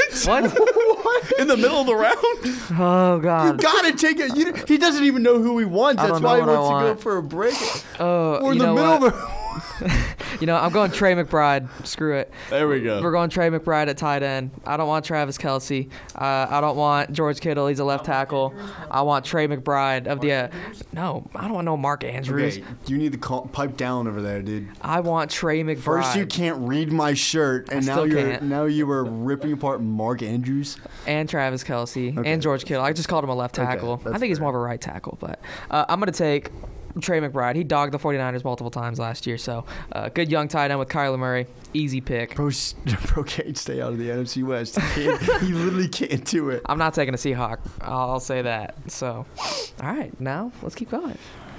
What? In the middle of the round? Oh You God. gotta take it. He doesn't even know who he wants. I That's don't know why he what I wants to go want. for a break. Oh, We're in you the know middle what? of a. You know, I'm going Trey McBride. Screw it. There we go. We're going Trey McBride at tight end. I don't want Travis Kelce. I don't want George Kittle. He's a left tackle. I want Trey McBride of the. No, I don't want no Mark Andrews. Okay, you need to pipe down over there, dude. I want Trey McBride. First, you can't read my shirt, and still can't. now you were ripping apart Mark Andrews. and Travis Kelce Okay. and George Kittle. I just called him a left Okay, tackle. I that's think he's fair. more of a right tackle, but I'm going to take Trey McBride. He dogged the 49ers multiple times last year, so good young tight end with Kyler Murray. Easy pick. Bro can't stay out of the NFC West. He literally can't do it. I'm not taking a Seahawk. I'll say that. So, all right, now let's keep going.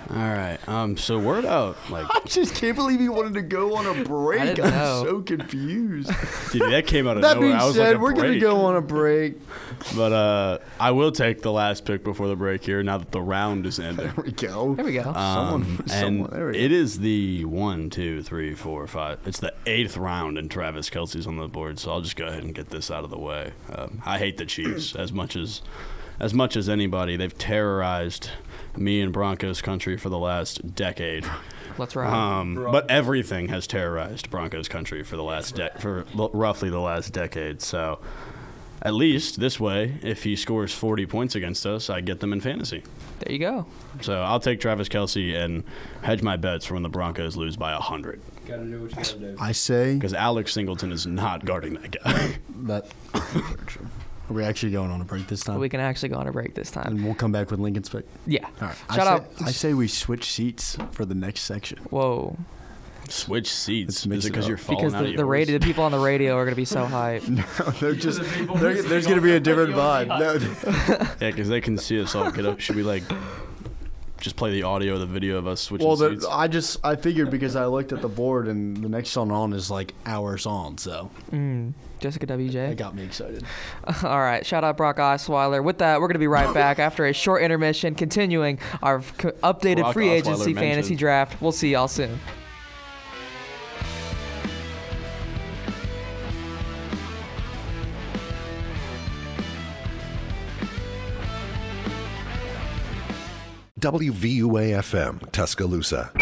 All right. So word out, like, I just can't believe he wanted to go on a break. I didn't I'm know. so confused. dude, that came out of That nowhere. being I was said, like, we're going to go on a break. But I will take the last pick before the break here. Now that the round is ending. There we go. There we go. Someone, there we go. It is the 1, 2, 3, 4, 5. It's the 8th round, and Travis Kelce's on the board. So I'll just go ahead and get this out of the way. I hate the Chiefs as much as anybody. They've terrorized me and Broncos country for the last decade. Let's ride. But everything has terrorized Broncos country for the last roughly the last decade. So at least this way, if he scores 40 points against us, I get them in fantasy. There you go. So I'll take Travis Kelce and hedge my bets for when the Broncos lose by 100. Gotta do what you gotta do. I say Because Alex Singleton is not guarding that guy. that. Are we actually going on a break this time? We can actually go on a break this time. And we'll come back with Lincoln's pick. Yeah. All right. Shout out. I say we switch seats for the next section. Whoa. Switch seats. Let's mix Is it it because up. you're falling Because out of the yours? the people on the radio are going to be so hyped. They're just there's going to be a different vibe. No. Yeah, because they can see us all get up. Should we, like, just play the audio, the video of us switching Well, seats? I figured because I looked at the board and the next song on is like our song, so Jessica that WJ. got me excited. All right. Shout out Brock Osweiler. With that, we're going to be right back after a short intermission, continuing our updated Brock free Osweiler agency fantasy mentioned. draft. We'll see y'all soon. WVUA FM, Tuscaloosa.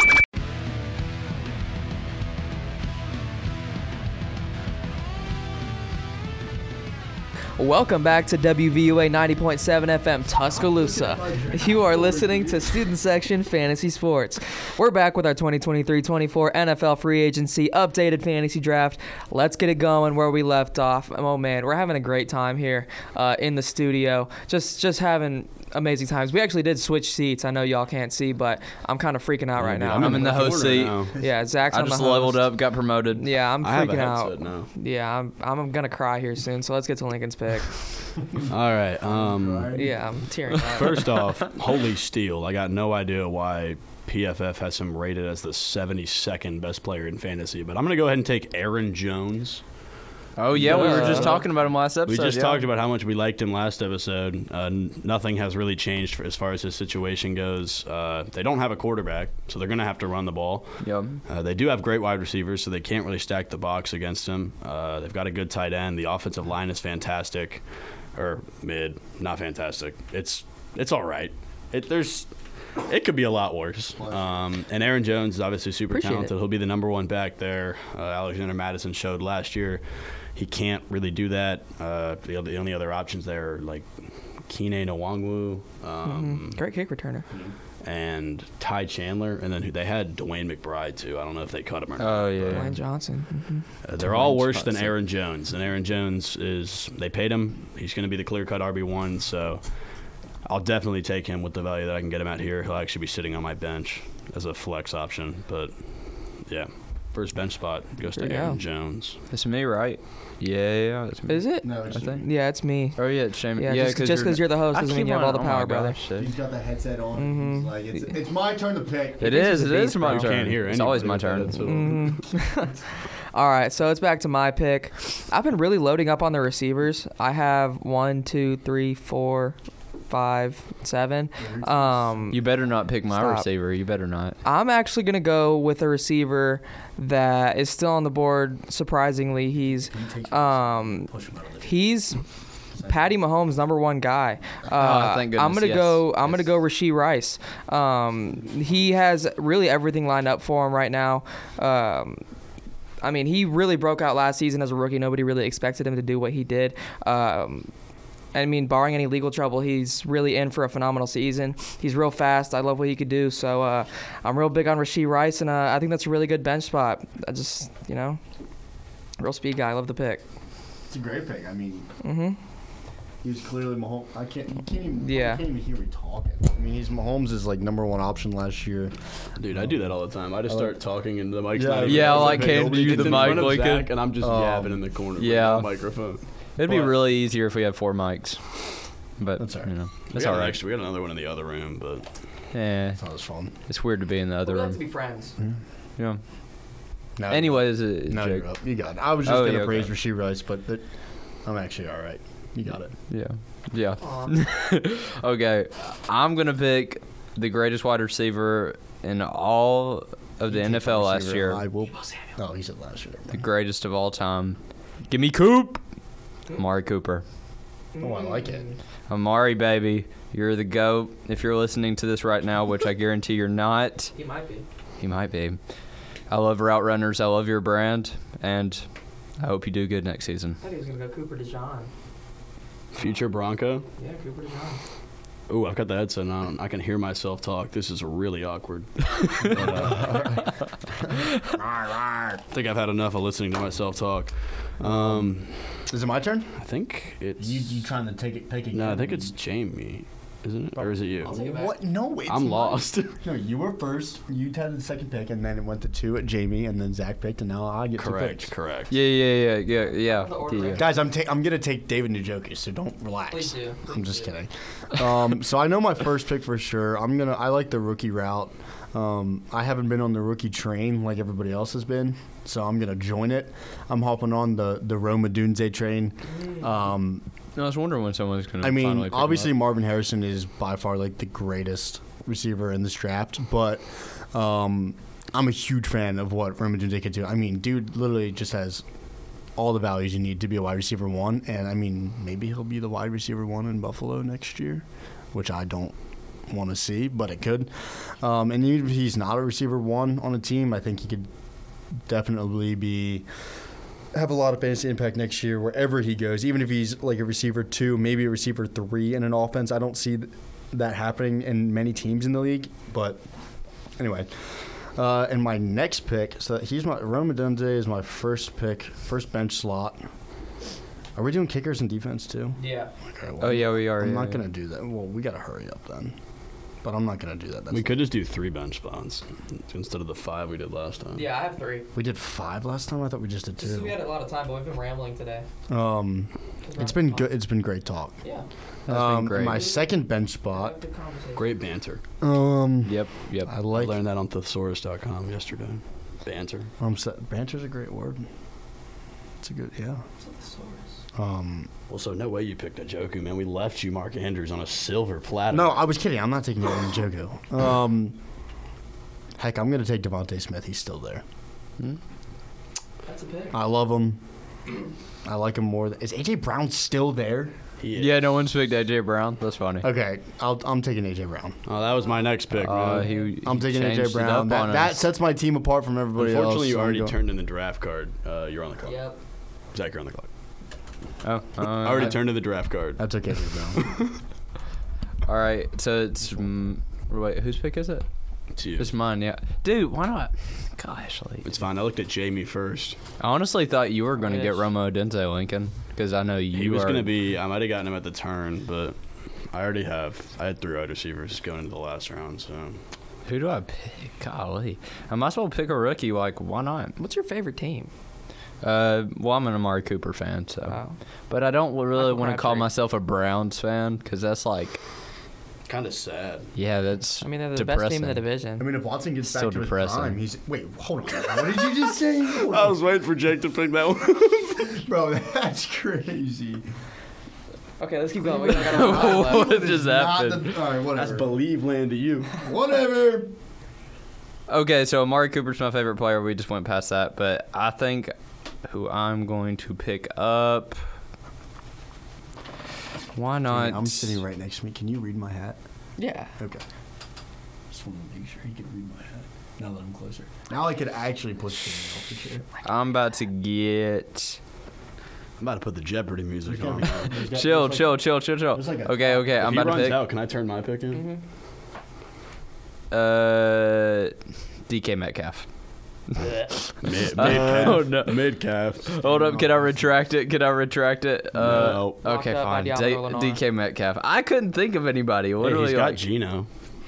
Welcome back to WVUA 90.7 FM Tuscaloosa. You are listening to Student Section Fantasy Sports. We're back with our 2023-24 NFL free agency updated fantasy draft. Let's get it going where we left off. Oh man, we're having a great time here in the studio. Just having amazing times. We actually did switch seats. I know y'all can't see, but I'm kind of freaking out right now. I'm in the host seat. Yeah, Zach's I on the just host. leveled up, got promoted. Yeah, I'm I have a freaking headset out. now. Yeah, I'm gonna cry here soon. So let's get to Lincoln's pick. All right. Yeah, I'm tearing up. First off, holy steal. I got no idea why PFF has him rated as the 72nd best player in fantasy, but I'm going to go ahead and take Aaron Jones. Oh, yeah, we were just talking about him last We episode. just yeah. talked about how much we liked him last episode. Nothing has really changed as far as his situation goes. They don't have a quarterback, so they're going to have to run the ball. Yep. They do have great wide receivers, so they can't really stack the box against him. They've got a good tight end. The offensive line is fantastic, or mid, not fantastic. It's all right. It could be a lot worse. And Aaron Jones is obviously super Appreciate talented. it. He'll be the number one back there. Alexander Madison showed last year he can't really do that. The only other options there are like Kene Nwangwu, Great kick returner. and Ty Chandler, and then they had Dwayne McBride too. I don't know if they cut him or not. Oh, yeah. Dwayne Johnson. They're all worse than Aaron Jones, and Aaron Jones they paid him. He's going to be the clear-cut RB1, so I'll definitely take him with the value that I can get him at here. He'll actually be sitting on my bench as a flex option, but yeah, first bench spot goes There to you Aaron go. Jones. It's me, right? Yeah, it's me. Is it? No, I think. Yeah, it's me. Oh, yeah, it's Jamie. Yeah, Yeah, just because you're the host I doesn't mean keep you have all the on- power, oh my brother. gosh, shit. He's got the headset on. Mhm. He's like, it's my turn to pick. It is beast, my You turn. can't hear It's always my anybody turn. with that, so- All right, so it's back to my pick. I've been really loading up on the receivers. I have 1, 2, 3, 4, 5, 7. You better not pick my Stop. receiver. You better not. I'm actually going to go with a receiver that is still on the board. Surprisingly, he's Patty Mahomes' number one guy. Thank goodness, I'm gonna yes. go. I'm Yes. gonna go Rashee Rice. He has really everything lined up for him right now. I mean, he really broke out last season as a rookie. Nobody really expected him to do what he did. I mean, barring any legal trouble, he's really in for a phenomenal season. He's real fast. I love what he could do. So I'm real big on Rashee Rice, and I think that's a really good bench spot. I just, real speed guy. I love the pick. It's a great pick. I mean, he's clearly Mahomes. I can't even hear me talking. I mean, Mahomes is like number one option last year. Dude, I do that all the time. I just start talking and the mic's Yeah, not even yeah, on. like Nobody hand you gets the in mic front of like Zach, it. and I'm just yapping in the corner Yeah. with the microphone. It'd be But- really easier if we had 4 mics. But That's all right. that's all right. We got another one in the other room, but Yeah, It's not as fun. it's weird to be in the other We'd like to room. be friends. Yeah. No, Anyways, it's no, Jake. you're up. You got it. I was just Oh, gonna yeah, praise okay. Rasheed Rice, but I'm actually all right. You got it. Yeah. Aw. Okay, I'm gonna pick the greatest wide receiver in all of the You take NFL last receiver. year. I will. Oh, he said last year. The greatest of all time. Give me Coop. Amari Cooper. Oh, I like it. Amari, baby. You're the GOAT. If you're listening to this right now, which I guarantee you're not, He might be. you might be. I love Route Runners. I love your brand. And I hope you do good next season. I thought he was gonna go Cooper DeJean. Future Bronco. Yeah, Cooper DeJean. Oh, I've got the headset on. I can hear myself talk. This is really awkward. I think I've had enough of listening to myself talk. Is it my turn? I think it's. You trying to take it? Pick again? No, I think it's Jamie, isn't it? Or is it you? I'll take it back. What? No, it's I'm mine. lost. No, you were first. You had the second pick, and then it went to 2 at Jamie, and then Zach picked, and now I get 2 picks. Correct. Yeah. The order, right? Guys, I'm gonna take David Njoku, so don't relax. Please do. I'm just kidding. So I know my first pick for sure. I like the rookie route. I haven't been on the rookie train like everybody else has been, so I'm gonna join it. I'm hopping on the Rome Odunze train. I was wondering when someone was going to I finally mean, pick him obviously up. Marvin Harrison is by far like the greatest receiver in this draft, but I'm a huge fan of what Rome Odunze can do. I mean, dude literally just has all the values you need to be a wide receiver 1, and I mean, maybe he'll be the wide receiver 1 in Buffalo next year, which I don't want to see, but it could. And even if he's not a receiver 1 on a team, I think he could definitely have a lot of fantasy impact next year wherever he goes, even if he's like a receiver 2, maybe a receiver 3 in an offense. I don't see that happening in many teams in the league, but anyway. And my next pick, so Rome Odunze is my first pick, first bench slot. Are we doing kickers and defense too? Yeah. Okay, well, Oh, yeah, we are. I'm yeah, not yeah. going to do that. Well, we got to hurry up then. But I'm not going to do that. We could just do 3 bench spots instead of the 5 we did last time. Yeah, I have 3. We did 5 last time. I thought we just did Just 2. we had a lot of time, but we've been rambling today. It's been good. It's been great talk. Yeah. That's been great. My second bench spot. Good conversation. Great banter. Yep. I I like. learned that on thesaurus.com yesterday. Banter. Banter's a great word. It's a good. Yeah. Well, so no way you picked a Joku, man. We left you Mark Andrews on a silver platter. No, I was kidding. I'm not taking it on Njoku. Heck, I'm gonna take Devontae Smith. He's still there. That's a pick. I love him. I like him more. Is AJ Brown still there? He is. Yeah, no one's picked AJ Brown. That's funny. Okay, I'm taking AJ Brown. Oh, that was my next pick, man. I'm taking changed AJ it Brown. up on That us. sets my team apart from everybody else. Unfortunately, you so I'm already going- turned in the draft card. You're on the clock. Yep. Zach, you're on the clock. Oh, I already turned in the draft card. I took AJ Brown. All right, so it's wait, whose pick is it? It's you. It's mine, yeah. Dude, why not? Gosh, like, It's fine. I looked at Jamie first. I honestly thought you were going to get Yes. Romo Odunze, Lincoln, because I know you He was are. going to be. I might have gotten him at the turn, but I already have. I had 3 wide receivers going into the last round, so. Who do I pick? Golly, I might as well pick a rookie. Like, why not? What's your favorite team? Well, I'm an Amari Cooper fan, so. Wow. But I don't really Michael want to call Crabtree. myself a Browns fan, because that's like, Kind of sad. yeah, that's. I mean, they're the depressing. best team in the I division. mean, if Watson gets So back to depressing. his prime, wait, hold on. What did you just say? I was waiting for Jake to pick that one. Bro, that's crazy. Okay, let's keep going. We got a lot left. What just happened? All right, whatever. That's believe land to you. Whatever. Okay, so Amari Cooper's my favorite player. We just went past that, but I think who I'm going to pick up. Why not? I'm sitting right next to me. Can you read my hat? Yeah. Okay. Just want to make sure he can read my hat. Now that I'm closer. Now I could actually push Jamie off the chair. I'm about to get. I'm about to put the Jeopardy music on. Chill. There's like a- Okay, If I'm he about to runs pick. out, can I turn my pick in? DK Metcalf. Mid-calf. Oh, no. Mid-calf. Hold up, can I retract it? No. Okay, Knocked out by fine. Diablo Lenore. DK Metcalf. I couldn't think of anybody. Hey, Literally, he's got like, Gino.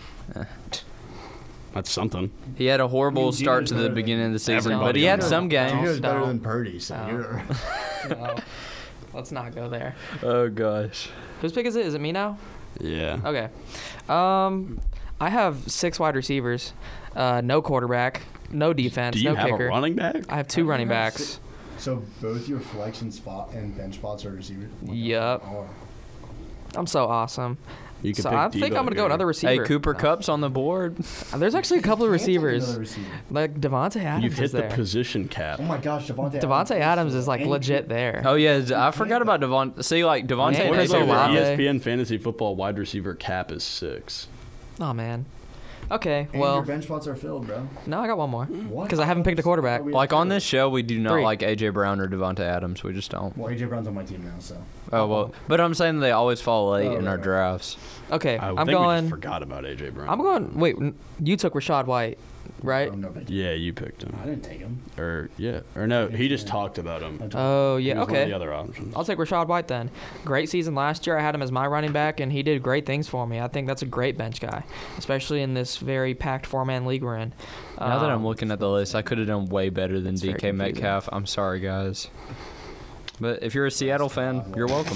That's something. he had a horrible I mean, start Gino's to the better beginning of the season, everybody but he had knows. some games. Gino's better Stop. than Purdy, so No. you're... No. Let's not go there. Oh gosh. Whose pick is it? Is it me now? Yeah. Okay. I have 6 wide receivers, no quarterback, no defense, Do you no have kicker. a running back? I have 2 running backs. So both your flex and bench spots are receivers? Yup. Oh. I'm so awesome. You can So pick I think Debo I'm gonna go here. another receiver. Hey, Cooper Kupp's on the board. There's actually a couple of receivers, Another receiver. like Devontae Adams You've hit is the there. position cap. Oh my gosh, Devontae Adams is like And legit there. Oh yeah, I forgot about Devon. See, like Devontae Yeah, and Chris AJ Olave. Brown. ESPN Fantasy Football wide receiver cap is 6. Oh man. Okay, And your well, bench spots are filled, bro. no, I got one more What? because I haven't picked a quarterback. Like on this show, we do not 3. like AJ Brown or Devontae Adams. We just don't. Well, AJ Brown's on my team now, so. Oh well, but I'm saying they always fall late Oh, in our right. drafts. Okay, I I'm think we going. just forgot about AJ Brown. I'm going. Wait, you took Rashad White, right? Oh, no, thank you. Yeah, you picked him. I didn't take him. Or no, he just talked about him. Oh He yeah, was one of the okay. other options. I'll take Rashad White then. Great season last year. I had him as my running back, and he did great things for me. I think that's a great bench guy, especially in this very packed 4-man league we're in. Now that I'm looking at the list, I could have done way better than It's very DK confusing. Metcalf. I'm sorry, guys. But if you're a Seattle fan, you're welcome.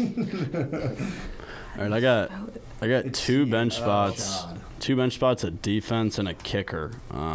All right, I got 2 bench spots. God. 2 bench spots, a defense, and a kicker.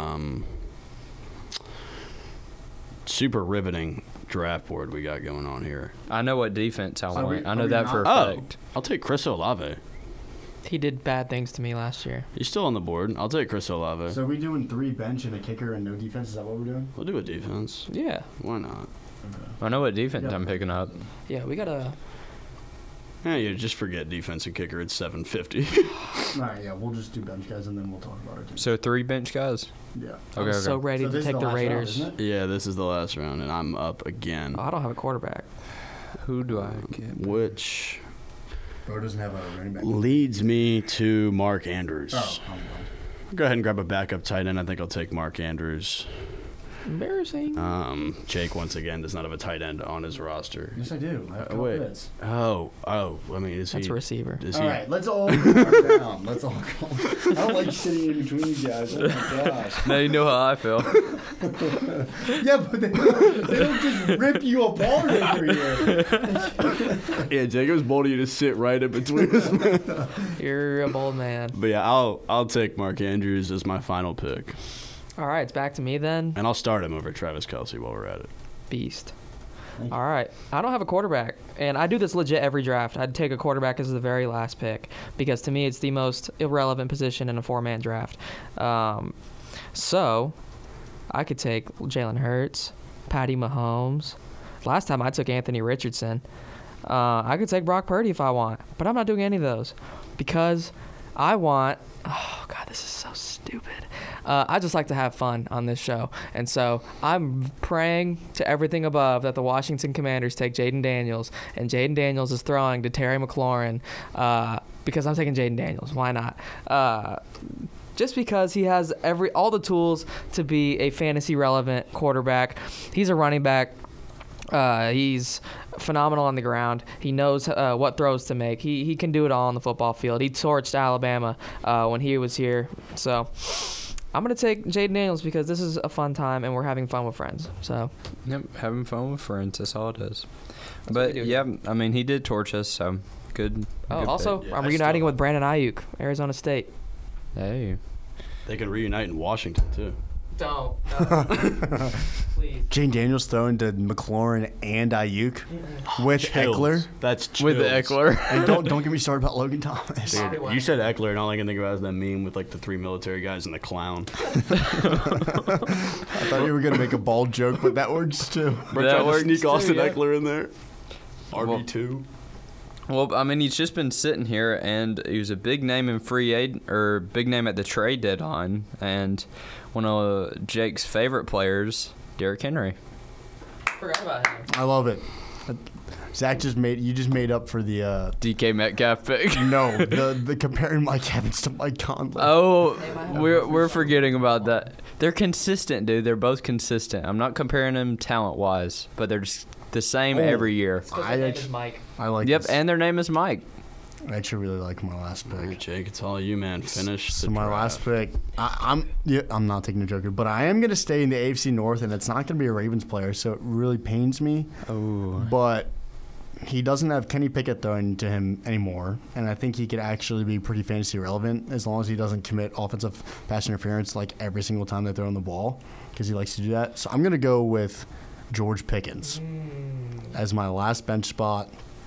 Super riveting draft board we got going on here. I know what defense I Are want. we- I are know we that not- for a Oh, fact. I'll take Chris Olave. He did bad things to me last year. He's still on the board. I'll take Chris Olave. So are we doing 3 bench and a kicker and no defense? Is that what we're doing? We'll do a defense. Yeah, Why not? I know what defense Yeah. I'm picking up. yeah, we gotta. Yeah, you just forget defense and kicker. It's 750. All right, yeah, we'll just do bench guys and then we'll talk about it. So 3 bench guys. Yeah. I'm Okay, so okay. ready So to this is take the last round, Raiders. isn't it? Yeah, this is the last round, and I'm up again. Oh, I don't have a quarterback. Who do I get? Which Bro doesn't have a running back. leads me to Mark Andrews. Oh, I'm wrong. Go ahead and grab a backup tight end. I think I'll take Mark Andrews. Embarrassing. Jake, once again, does not have a tight end on his roster. Yes, I do. I have Kyle wait. Pitts. Oh. I mean, is That's he? a receiver. Is All he? right, let's all calm down. Let's all calm. I don't like sitting in between you guys. Oh my gosh. Now you know how I feel. Yeah, but they don't just rip you apart over here. Yeah, Jacob's bold of you to sit right in between us. You're a bold man. But yeah, I'll take Mark Andrews as my final pick, All right, it's back to me then. and I'll start him over Travis Kelce while we're at it. Beast. Thank you. All right. I don't have a quarterback, and I do this legit every draft. I'd take a quarterback as the very last pick because to me it's the most irrelevant position in a 4-man draft. So I could take Jalen Hurts, Patty Mahomes. Last time I took Anthony Richardson. I could take Brock Purdy if I want, but I'm not doing any of those because I want. Oh God, this is so stupid. I just like to have fun on this show, and so I'm praying to everything above that the Washington Commanders take Jaden Daniels, and Jaden Daniels is throwing to Terry McLaurin because I'm taking Jaden Daniels. Why not? Just because he has all the tools to be a fantasy relevant quarterback. He's a running back. He's phenomenal on the ground. He knows what throws to make. He can do it all on the football field. He torched Alabama when he was here. So I'm going to take Jaden Daniels because this is a fun time and we're having fun with friends. So Yep, having fun with friends. That's all it is. what But we do yeah, I mean, he did torch us, so good. oh, good also, pick. Yeah, I'm I reuniting still- with Brandon Ayuk, Arizona State. Hey. They could reunite in Washington too. Don't. Please. Jane Daniels throwing to McLaurin and Ayuk with Chills. Eckler. That's With chills. Eckler. And don't get me started about Logan Thomas. Dude, you said Eckler, and all I can think about is that meme with like the 3 military guys and the clown. I thought you were gonna make a bald joke, but that works too. We're That trying to works sneak too, Austin yeah. Eckler in there. RB2. Well, I mean, he's just been sitting here, and he was a big name in free aid, or big name at the trade deadline, and one of Jake's favorite players, Derrick Henry. Forgot about him. I love it. Zach you just made up for the DK Metcalf pick. no the comparing Mike Evans to Mike Conley. Oh, we're forgetting about that. They're consistent, dude. They're both consistent. I'm not comparing them talent-wise, but they're just the same Oh. every year. Mike. I like. Yep, this. and their name is Mike. I actually really like my last All right, pick. Jake, it's all you, man. Finish So the my draft. last pick, I'm not taking a joker, but I am gonna stay in the AFC North, and it's not gonna be a Ravens player, so it really pains me. Oh. But he doesn't have Kenny Pickett throwing to him anymore, and I think he could actually be pretty fantasy relevant as long as he doesn't commit offensive pass interference like every single time they throw him the ball, because he likes to do that. So I'm going to go with George Pickens as my last bench spot.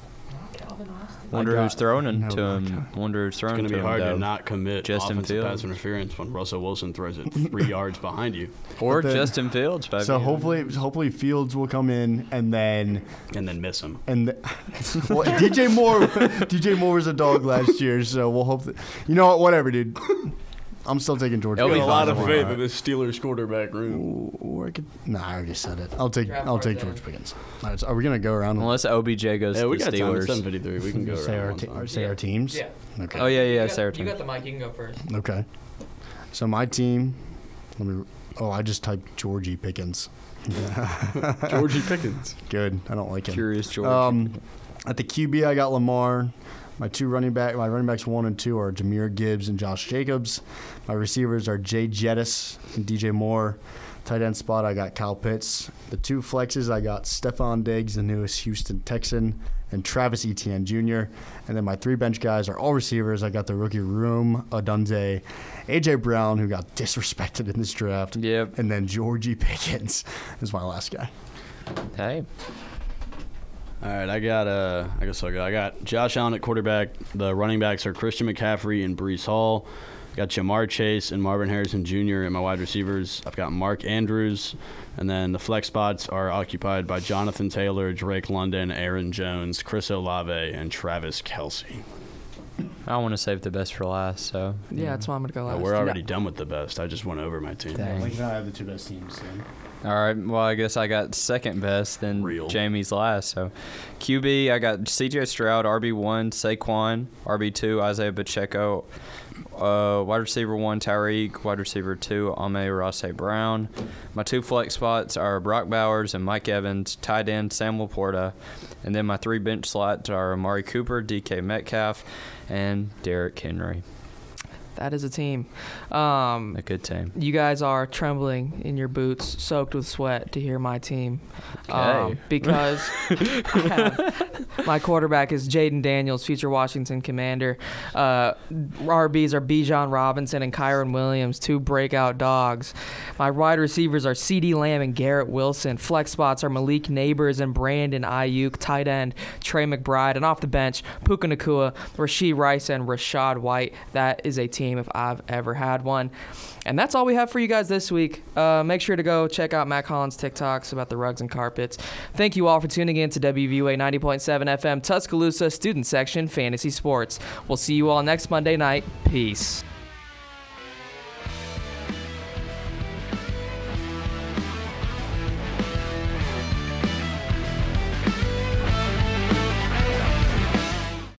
Wonder who's throwing oh to my him. Wonder who's throwing It's to going to him. be hard though. to not commit Justin offensive Fields. pass interference when Russell Wilson throws it 3 yards behind you Or But then- Justin Fields, baby. So hopefully Fields will come in and then miss him. well, DJ Moore was a dog last year, so we'll hope that, you know what, whatever, dude. I'm still taking George. It'll be Pickens. a lot of faith in this Steelers quarterback room. Or I could, I already said it. I'll take Draft George Tarzan. Pickens. All right, so are we gonna go around? Unless OBJ goes Yeah, to we the got time. It's Steelers. 7:53. We can go say around our, one time. say our teams. Yeah. Okay. Oh, yeah, You Sarah. got the mic. You can go first. Okay. So my team. I just typed Georgie Pickens. Georgie Pickens. Good. I don't like him. Curious George. At the QB, I got Lamar. My running backs 1 and 2 are Jahmyr Gibbs and Josh Jacobs. My receivers are Jay Jettis and DJ Moore. Tight end spot, I got Kyle Pitts. The 2 flexes, I got Stephon Diggs, the newest Houston Texan, and Travis Etienne Jr. And then my 3 bench guys are all receivers. I got the rookie Room Odunze, A.J. Brown, who got disrespected in this draft. Yep. And then Georgie Pickens is my last guy. Hey. All right, I got Josh Allen at quarterback. The running backs are Christian McCaffrey and Breece Hall. I got Jamar Chase and Marvin Harrison Jr. and my wide receivers. I've got Mark Andrews, and then the flex spots are occupied by Jonathan Taylor, Drake London, Aaron Jones, Chris Olave, and Travis Kelce. I want to save the best for last, so. Yeah, that's why I'm gonna go last. We're already done with the best. I just went over my team. Dang. Lincoln and I have the 2 best teams. All right. Well, I guess I got second best, then Real. Jamie's last. So, QB, I got C.J. Stroud, RB1, Saquon, RB2, Isaiah Pacheco, wide receiver 1, Tyreek, wide receiver 2, Amon-Ra St. Brown. My 2 flex spots are Brock Bowers and Mike Evans, tight end Sam Laporta, and then my 3 bench slots are Amari Cooper, DK Metcalf, and Derrick Henry. That is a team. A good team. You guys are trembling in your boots, soaked with sweat to hear my team. Okay. Because my quarterback is Jaden Daniels, future Washington Commander. RBs are Bijan Robinson and Kyron Williams, 2 breakout dogs. My wide receivers are CeeDee Lamb and Garrett Wilson. Flex spots are Malik Neighbors and Brandon Ayuk. Tight end Trey McBride. And off the bench, Puka Nacua, Rashee Rice, and Rashad White. That is a team if I've ever had one. And that's all we have for you guys this week. Make sure to go check out Matt Collins' TikToks about the rugs and carpets. Thank you all for tuning in to WVUA 90.7 FM Tuscaloosa Student Section Fantasy Sports. We'll see you all next Monday night. Peace.